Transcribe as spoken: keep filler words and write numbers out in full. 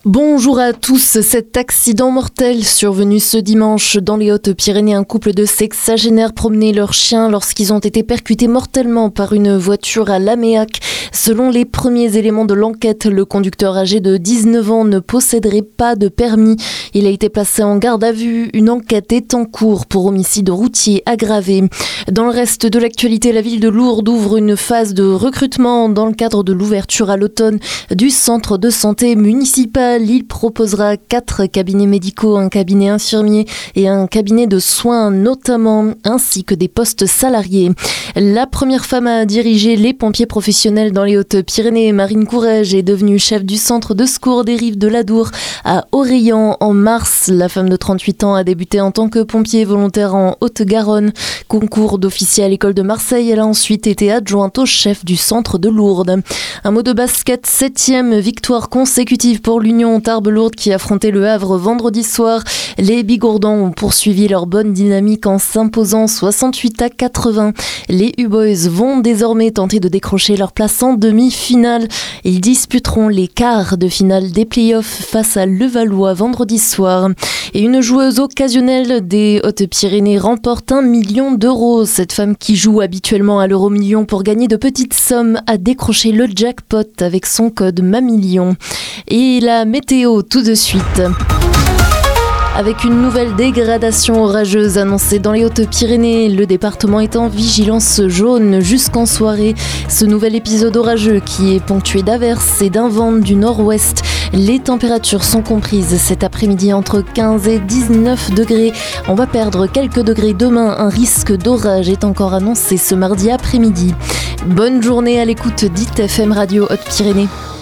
Bonjour à tous. Cet accident mortel survenu ce dimanche dans les Hautes-Pyrénées, un couple de sexagénaires promenait leurs chiens lorsqu'ils ont été percutés mortellement par une voiture à Laméac. Selon les premiers éléments de l'enquête, le conducteur âgé de dix-neuf ans ne posséderait pas de permis. Il a été placé en garde à vue. Une enquête est en cours pour homicide routier aggravé. Dans le reste de l'actualité, la ville de Lourdes ouvre une phase de recrutement dans le cadre de l'ouverture à l'automne du centre de santé municipal. Il proposera quatre cabinets médicaux, un cabinet infirmier et un cabinet de soins notamment, ainsi que des postes salariés. La première femme à diriger les pompiers professionnels dans les Hautes-Pyrénées, Marine Courrèges, est devenue chef du centre de secours des rives de l'Adour à Orléans en mars. La femme de trente-huit ans a débuté en tant que pompier volontaire en Haute-Garonne. Concours d'officier à l'école de Marseille, elle a ensuite été adjointe au chef du centre de Lourdes. Un mot de basket, septième victoire consécutive pour l'Union Tarbes-Lourdes qui affrontait le Havre vendredi soir. Les Bigourdans ont poursuivi leur bonne dynamique en s'imposant soixante-huit à quatre-vingts. Les U-Boys vont désormais tenter de décrocher leur place en demi-finale. Ils disputeront les quarts de finale des playoffs face à Levallois vendredi soir. Et une joueuse occasionnelle des Hautes-Pyrénées remporte un million d'euros. Cette femme qui joue habituellement à l'euro-million pour gagner de petites sommes a décroché le jackpot avec son code Mamillion. Et la météo tout de suite. Avec une nouvelle dégradation orageuse annoncée dans les Hautes-Pyrénées, le département est en vigilance jaune jusqu'en soirée. Ce nouvel épisode orageux qui est ponctué d'averses et d'un vent du nord-ouest. Les températures sont comprises cet après-midi entre quinze et dix-neuf degrés. On va perdre quelques degrés demain. Un risque d'orage est encore annoncé ce mardi après-midi. Bonne journée à l'écoute d'I T F M Radio Hautes-Pyrénées.